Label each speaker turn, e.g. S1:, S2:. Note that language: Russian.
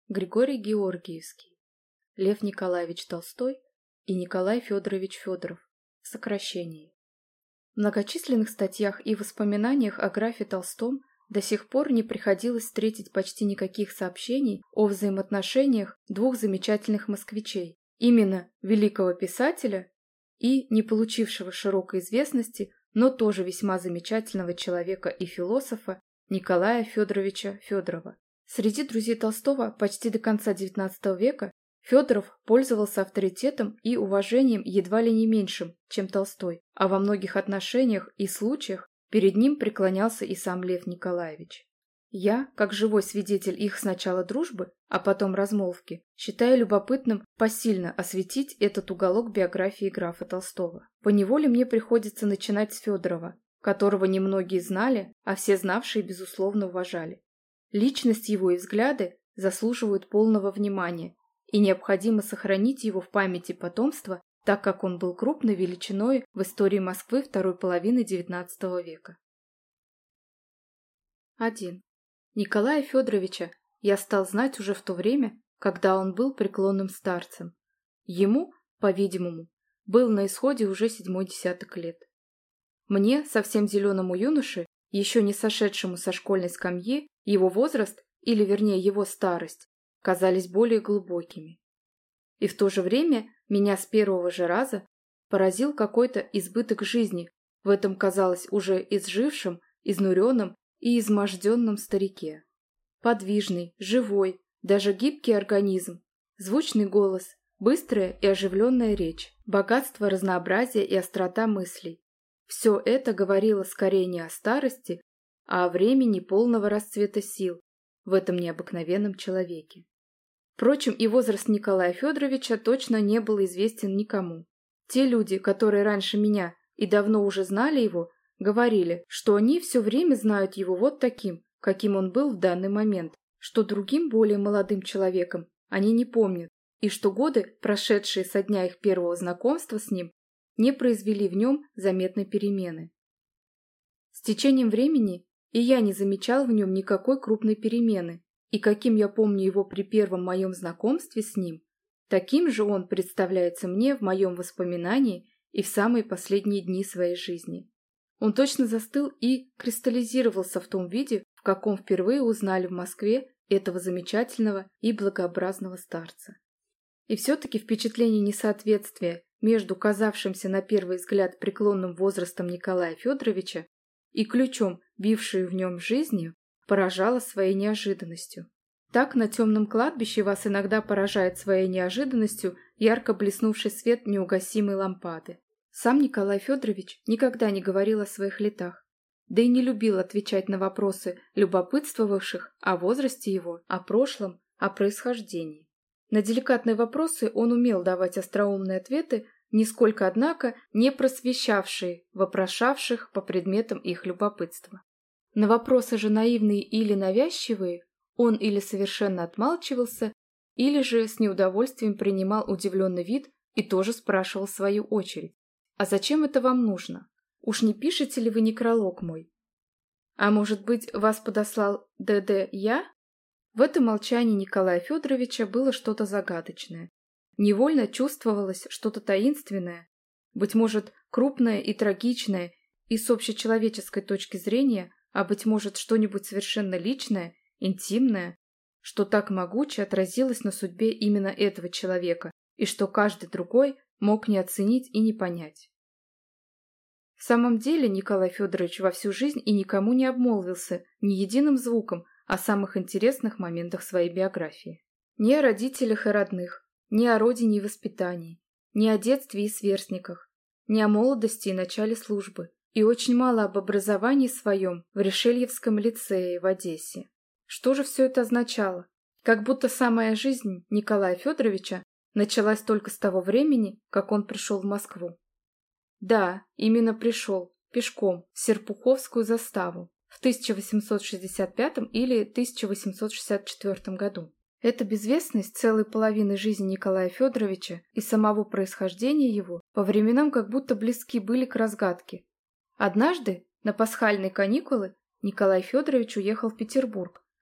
S1: Григорий Георгиевский, Лев Николаевич Толстой и Николай Федорович Федоров в сокращении. В многочисленных статьях и воспоминаниях о графе Толстом до сих пор не приходилось встретить почти никаких сообщений о взаимоотношениях двух замечательных москвичей, именно великого писателя и не получившего широкой известности, но тоже весьма замечательного человека и философа Николая Федоровича Федорова. Среди друзей Толстого почти до конца XIX века Федоров пользовался авторитетом и уважением едва ли не меньшим, чем Толстой, а во многих отношениях и случаях перед ним преклонялся и сам Лев Николаевич. Я, как живой свидетель их сначала дружбы, а потом размолвки, считаю любопытным посильно осветить этот уголок биографии графа Толстого. Поневоле мне приходится начинать с Федорова, которого немногие знали, а все знавшие, безусловно, уважали. Личность его и взгляды заслуживают полного внимания, и необходимо сохранить его в памяти потомства, так как он был крупной величиной в истории Москвы второй половины XIX века. 1. Николая Федоровича я стал знать уже в то время, когда он был преклонным старцем. Ему, по-видимому, был на исходе уже 7-й десяток лет. Мне, совсем зеленому юноше, еще не сошедшему со школьной скамьи, его возраст, или вернее его старость, казались более глубокими. И в то же время меня с первого же раза поразил какой-то избыток жизни в этом, казалось, уже изжившем, изнуренном и изможденном старике. Подвижный, живой, даже гибкий организм, звучный голос, быстрая и оживленная речь, богатство разнообразия и острота мыслей. Все это говорило скорее не о старости, а о времени полного расцвета сил в этом необыкновенном человеке. Впрочем, и возраст Николая Федоровича точно не был известен никому. Те люди, которые раньше меня и давно уже знали его, говорили, что они все время знают его вот таким, каким он был в данный момент, что другим более молодым человеком они не помнят, и что годы, прошедшие со дня их первого знакомства с ним, не произвели в нем заметной перемены. С течением времени и я не замечал в нем никакой крупной перемены, и каким я помню его при первом моем знакомстве с ним, таким же он представляется мне в моем воспоминании и в самые последние дни своей жизни. Он точно застыл и кристаллизировался в том виде, в каком впервые узнали в Москве этого замечательного и благообразного старца. И все-таки впечатление несоответствия между казавшимся на первый взгляд преклонным возрастом Николая Федоровича и ключом, бившую в нем жизнью, поражало своей неожиданностью. Так на темном кладбище вас иногда поражает своей неожиданностью ярко блеснувший свет неугасимой лампады. Сам Николай Федорович никогда не говорил о своих летах, да и не любил отвечать на вопросы любопытствовавших о возрасте его, о прошлом, о происхождении. На деликатные вопросы он умел давать остроумные ответы, нисколько, однако, не просвещавшие вопрошавших по предметам их любопытства. На вопросы же наивные или навязчивые он или совершенно отмалчивался, или же с неудовольствием принимал удивленный вид и тоже спрашивал в свою очередь: «А зачем это вам нужно? Уж не пишете ли вы некролог мой? А может быть, вас подослал ДД я?» В этом молчании Николая Федоровича было что-то загадочное. Невольно чувствовалось что-то таинственное, быть может, крупное и трагичное, и с общечеловеческой точки зрения, а быть может, что-нибудь совершенно личное, интимное, что так могуче отразилось на судьбе именно этого человека, и что каждый другой мог не оценить и не понять. В самом деле Николай Федорович во всю жизнь и никому не обмолвился ни единым звуком о самых интересных моментах своей биографии. Ни о родителях и родных, ни о родине и воспитании, ни о детстве и сверстниках, ни о молодости и начале службы, и очень мало об образовании своем в Решельевском лицее в Одессе. Что же все это означало? Как будто самая жизнь Николая Федоровича началась только с того времени, как он пришел в Москву. Да, именно пришел, пешком, в Серпуховскую заставу в 1865 или 1864 году. Эта безвестность целой половины жизни Николая Федоровича и самого происхождения его по временам как будто близки были к разгадке. Однажды, на пасхальные каникулы, Николай Федорович уехал в Петербург,